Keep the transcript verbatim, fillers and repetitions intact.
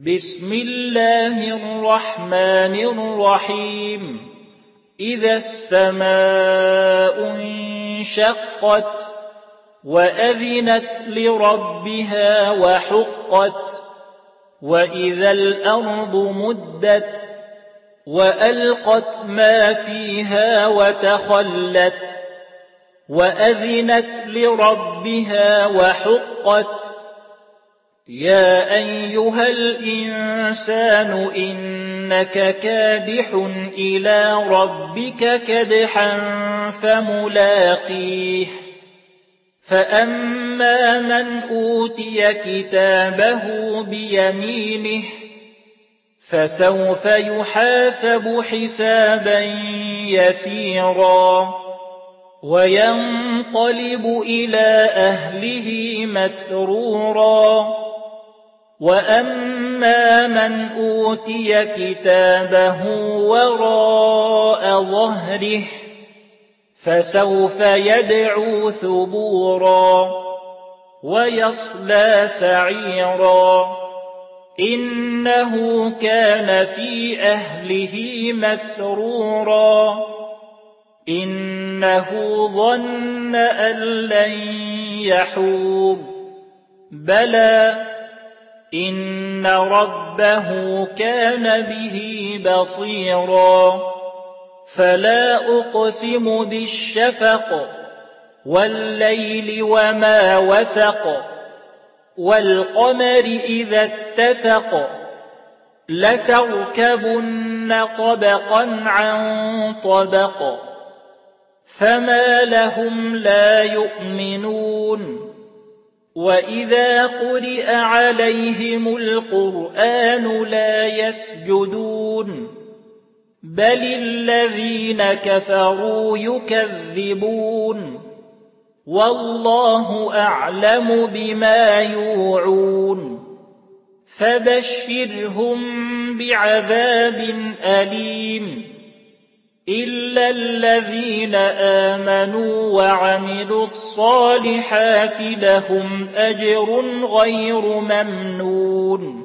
بسم الله الرحمن الرحيم إذا السماء انشقت وأذنت لربها وحقت وإذا الأرض مدت وألقت ما فيها وتخلت وأذنت لربها وحقت يا أيها الإنسان إنك كادح إلى ربك كدحا فملاقيه فأما من أوتي كتابه بيمينه فسوف يحاسب حسابا يسيرا وينقلب إلى أهله مسرورا وأما من أوتي كتابه وراء ظهره فسوف يدعو ثبورا ويصلى سعيرا إنه كان في أهله مسرورا إنه ظن أن لن يحور بلى إن ربه كان به بصيرا فلا أقسم بالشفق والليل وما وسق والقمر إذا اتسق لتركبن طبقا عن طبق فما لهم لا يؤمنون وإذا قرئ عليهم القرآن لا يسجدون بل الذين كفروا يكذبون والله أعلم بما يوعون فبشرهم بعذاب أليم إلا الذين آمنوا وعملوا الصالحات لهم أجر غير ممنون